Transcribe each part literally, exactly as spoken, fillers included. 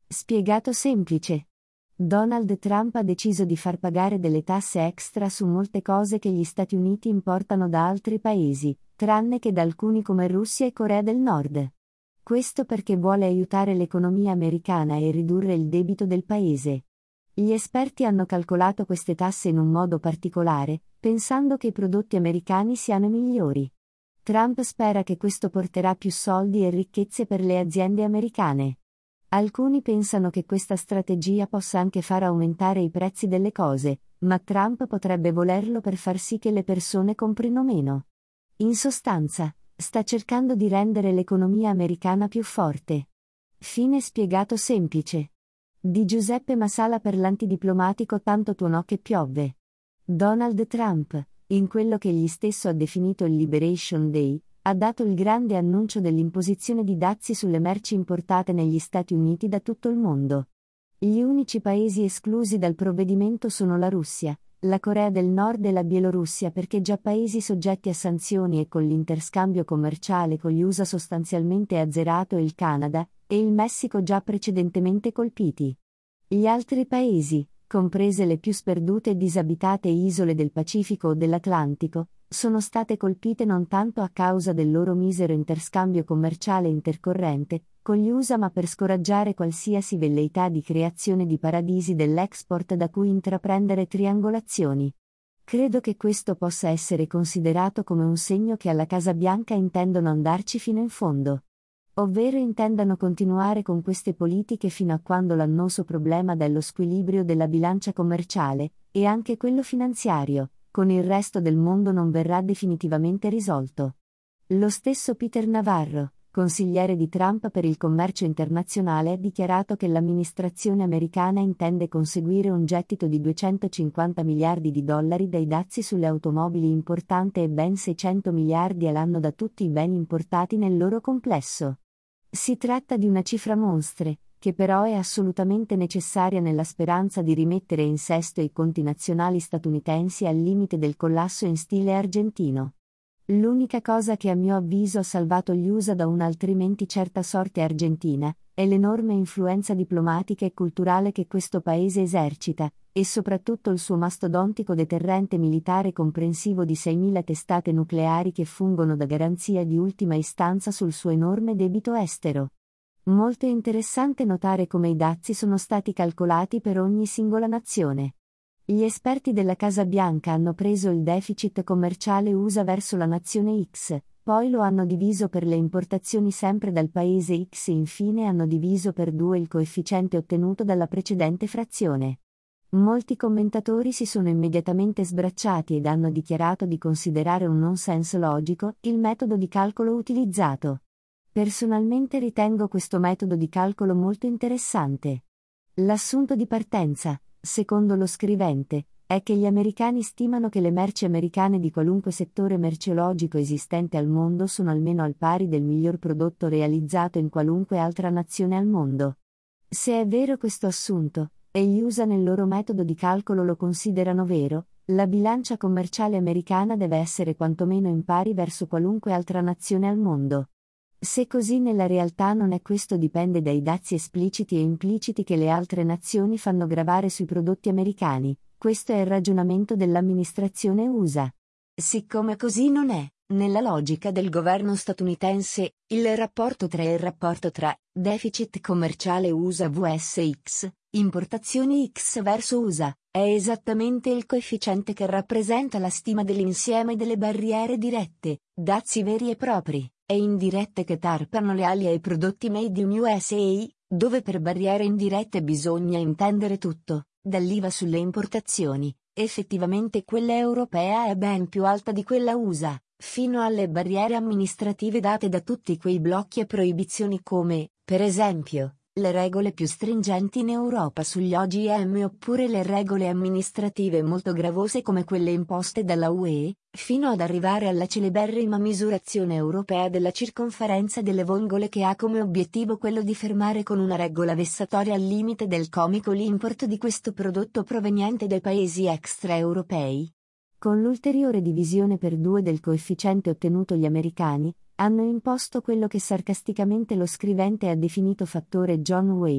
Spiegato semplice. Donald Trump ha deciso di far pagare delle tasse extra su molte cose che gli Stati Uniti importano da altri paesi, tranne che da alcuni come Russia e Corea del Nord. Questo perché vuole aiutare l'economia americana e ridurre il debito del paese. Gli esperti hanno calcolato queste tasse in un modo particolare, pensando che i prodotti americani siano i migliori. Trump spera che questo porterà più soldi e ricchezze per le aziende americane. Alcuni pensano che questa strategia possa anche far aumentare i prezzi delle cose, ma Trump potrebbe volerlo per far sì che le persone comprino meno. In sostanza, sta cercando di rendere l'economia americana più forte. Fine spiegato semplice. Di Giuseppe Masala per l'antidiplomatico Tanto tuonò che piove. Donald Trump, in quello che egli stesso ha definito il Liberation Day, ha dato il grande annuncio dell'imposizione di dazi sulle merci importate negli Stati Uniti da tutto il mondo. Gli unici paesi esclusi dal provvedimento sono la Russia, la Corea del Nord e la Bielorussia perché già paesi soggetti a sanzioni e con l'interscambio commerciale con gli U S A sostanzialmente azzerato e il Canada, e il Messico già precedentemente colpiti. Gli altri paesi, comprese le più sperdute e disabitate isole del Pacifico o dell'Atlantico, sono state colpite non tanto a causa del loro misero interscambio commerciale intercorrente con gli U S A ma per scoraggiare qualsiasi velleità di creazione di paradisi dell'export da cui intraprendere triangolazioni. Credo che questo possa essere considerato come un segno che alla Casa Bianca intendono andarci fino in fondo. Ovvero intendano continuare con queste politiche fino a quando l'annoso problema dello squilibrio della bilancia commerciale, e anche quello finanziario, con il resto del mondo non verrà definitivamente risolto. Lo stesso Peter Navarro, consigliere di Trump per il commercio internazionale, ha dichiarato che l'amministrazione americana intende conseguire un gettito di duecentocinquanta miliardi di dollari dai dazi sulle automobili importate e ben seicento miliardi all'anno da tutti i beni importati nel loro complesso. Si tratta di una cifra monstre, che però è assolutamente necessaria nella speranza di rimettere in sesto i conti nazionali statunitensi al limite del collasso in stile argentino. L'unica cosa che a mio avviso ha salvato gli U S A da una altrimenti certa sorte argentina, è l'enorme influenza diplomatica e culturale che questo paese esercita, e soprattutto il suo mastodontico deterrente militare comprensivo di seimila testate nucleari che fungono da garanzia di ultima istanza sul suo enorme debito estero. Molto interessante notare come i dazi sono stati calcolati per ogni singola nazione. Gli esperti della Casa Bianca hanno preso il deficit commerciale U S A verso la nazione X, poi lo hanno diviso per le importazioni sempre dal paese X e infine hanno diviso per due il coefficiente ottenuto dalla precedente frazione. Molti commentatori si sono immediatamente sbracciati ed hanno dichiarato di considerare un nonsense logico il metodo di calcolo utilizzato. Personalmente ritengo questo metodo di calcolo molto interessante. L'assunto di partenza, secondo lo scrivente, è che gli americani stimano che le merci americane di qualunque settore merceologico esistente al mondo sono almeno al pari del miglior prodotto realizzato in qualunque altra nazione al mondo. Se è vero questo assunto, e gli U S A nel loro metodo di calcolo lo considerano vero, la bilancia commerciale americana deve essere quantomeno in pari verso qualunque altra nazione al mondo. Se così nella realtà non è, questo dipende dai dazi espliciti e impliciti che le altre nazioni fanno gravare sui prodotti americani. Questo è il ragionamento dell'amministrazione U S A. Siccome così non è, nella logica del governo statunitense, il rapporto tra il rapporto tra deficit commerciale U S A vs X, importazioni X verso U S A, è esattamente il coefficiente che rappresenta la stima dell'insieme delle barriere dirette, dazi veri e propri, e indirette che tarpano le ali ai prodotti made in U S A, dove per barriere indirette bisogna intendere tutto, dall'I V A sulle importazioni, effettivamente quella europea è ben più alta di quella U S A, fino alle barriere amministrative date da tutti quei blocchi e proibizioni come, per esempio, le regole più stringenti in Europa sugli O G M oppure le regole amministrative molto gravose come quelle imposte dalla U E, fino ad arrivare alla celeberrima misurazione europea della circonferenza delle vongole che ha come obiettivo quello di fermare con una regola vessatoria al limite del comico l'import di questo prodotto proveniente dai paesi extraeuropei. Con l'ulteriore divisione per due del coefficiente ottenuto gli americani, hanno imposto quello che sarcasticamente lo scrivente ha definito fattore John Wayne,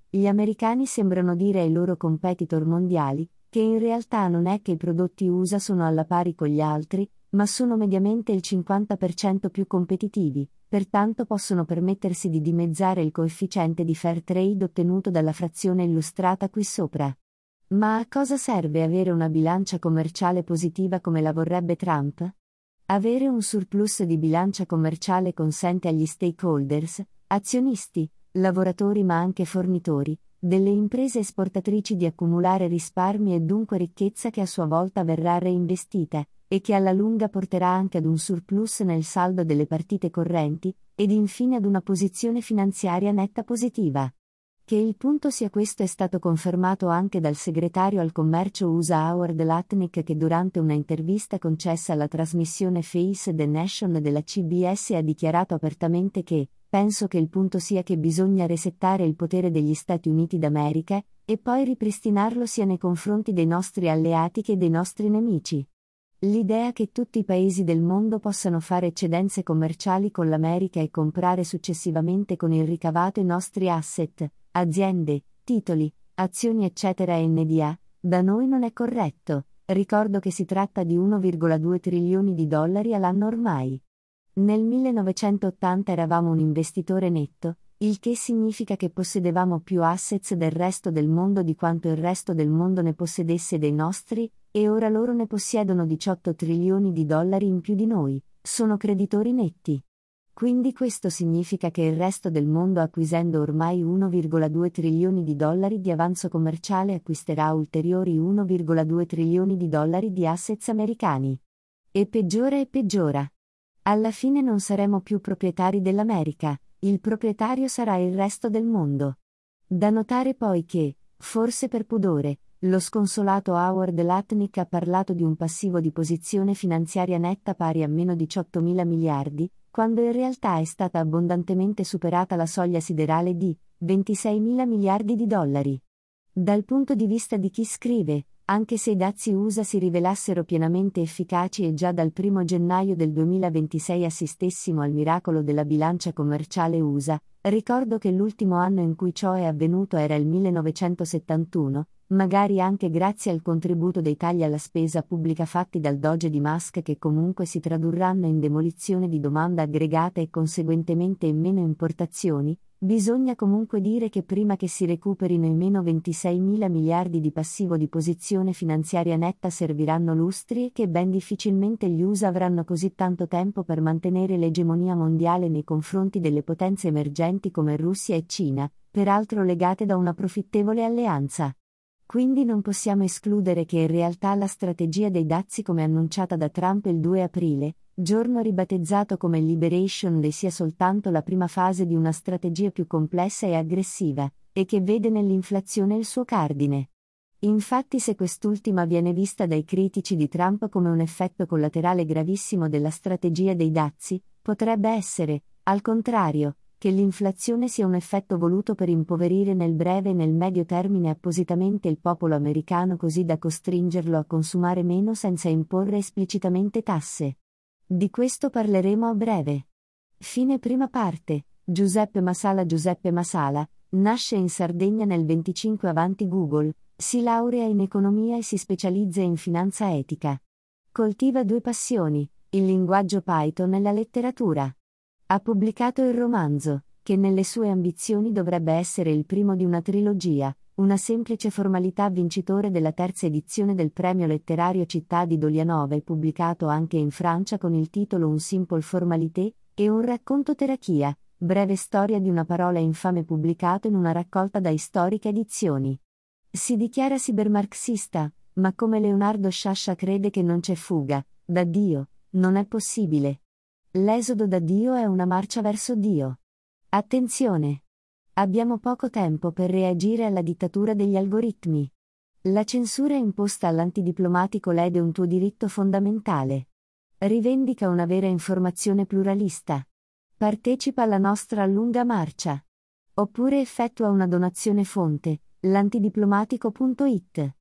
gli americani sembrano dire ai loro competitor mondiali che in realtà non è che i prodotti U S A sono alla pari con gli altri, ma sono mediamente il cinquanta per cento più competitivi, pertanto possono permettersi di dimezzare il coefficiente di fair trade ottenuto dalla frazione illustrata qui sopra. Ma a cosa serve avere una bilancia commerciale positiva come la vorrebbe Trump? Avere un surplus di bilancia commerciale consente agli stakeholders, azionisti, lavoratori ma anche fornitori, delle imprese esportatrici di accumulare risparmi e dunque ricchezza che a sua volta verrà reinvestita, e che alla lunga porterà anche ad un surplus nel saldo delle partite correnti, ed infine ad una posizione finanziaria netta positiva. Che il punto sia questo è stato confermato anche dal segretario al commercio U S A Howard Lutnick, che durante una intervista concessa alla trasmissione Face the Nation della C B S ha dichiarato apertamente che «penso che il punto sia che bisogna resettare il potere degli Stati Uniti d'America, e poi ripristinarlo sia nei confronti dei nostri alleati che dei nostri nemici». L'idea che tutti i paesi del mondo possano fare eccedenze commerciali con l'America e comprare successivamente con il ricavato i nostri asset, aziende, titoli, azioni eccetera N D A, da noi non è corretto. Ricordo che si tratta di uno virgola due trilioni di dollari all'anno ormai. Nel millenovecentottanta eravamo un investitore netto, il che significa che possedevamo più assets del resto del mondo di quanto il resto del mondo ne possedesse dei nostri, e ora loro ne possiedono diciotto trilioni di dollari in più di noi, sono creditori netti. Quindi questo significa che il resto del mondo, acquisendo ormai uno virgola due trilioni di dollari di avanzo commerciale, acquisterà ulteriori uno virgola due trilioni di dollari di assets americani. E peggiora e peggiora. Alla fine non saremo più proprietari dell'America, il proprietario sarà il resto del mondo. Da notare poi che, forse per pudore, lo sconsolato Howard Lutnick ha parlato di un passivo di posizione finanziaria netta pari a meno diciottomila miliardi, quando in realtà è stata abbondantemente superata la soglia siderale di ventiseimila miliardi di dollari. Dal punto di vista di chi scrive, anche se i dazi U S A si rivelassero pienamente efficaci e già dal primo gennaio del duemilaventisei assistessimo al miracolo della bilancia commerciale U S A, ricordo che l'ultimo anno in cui ciò è avvenuto era il millenovecentosettantuno, magari anche grazie al contributo dei tagli alla spesa pubblica fatti dal Doge di Musk, che comunque si tradurranno in demolizione di domanda aggregata e conseguentemente in meno importazioni. Bisogna comunque dire che prima che si recuperino i meno ventiseimila miliardi di passivo di posizione finanziaria netta serviranno lustri e che ben difficilmente gli U S A avranno così tanto tempo per mantenere l'egemonia mondiale nei confronti delle potenze emergenti come Russia e Cina, peraltro legate da una profittevole alleanza. Quindi non possiamo escludere che in realtà la strategia dei dazi come annunciata da Trump il due aprile, giorno ribattezzato come Liberation Day, sia soltanto la prima fase di una strategia più complessa e aggressiva, e che vede nell'inflazione il suo cardine. Infatti, se quest'ultima viene vista dai critici di Trump come un effetto collaterale gravissimo della strategia dei dazi, potrebbe essere, al contrario, che l'inflazione sia un effetto voluto per impoverire nel breve e nel medio termine appositamente il popolo americano, così da costringerlo a consumare meno senza imporre esplicitamente tasse. Di questo parleremo a breve. Fine prima parte. Giuseppe Masala Giuseppe Masala, nasce in Sardegna nel venticinque avanti Google, si laurea in economia e si specializza in finanza etica. Coltiva due passioni, il linguaggio Python e la letteratura. Ha pubblicato il romanzo, che nelle sue ambizioni dovrebbe essere il primo di una trilogia, una semplice formalità, vincitore della terza edizione del premio letterario Città di Dolianova, pubblicato anche in Francia con il titolo Un simple formalité, e un racconto Terachia, breve storia di una parola infame, pubblicato in una raccolta da Storica Edizioni. Si dichiara cybermarxista, ma come Leonardo Sciascia crede che non c'è fuga da Dio, non è possibile. L'esodo da Dio è una marcia verso Dio. Attenzione! Abbiamo poco tempo per reagire alla dittatura degli algoritmi. La censura imposta all'antidiplomatico lede un tuo diritto fondamentale. Rivendica una vera informazione pluralista. Partecipa alla nostra lunga marcia. Oppure effettua una donazione fonte, l'antidiplomatico punto it.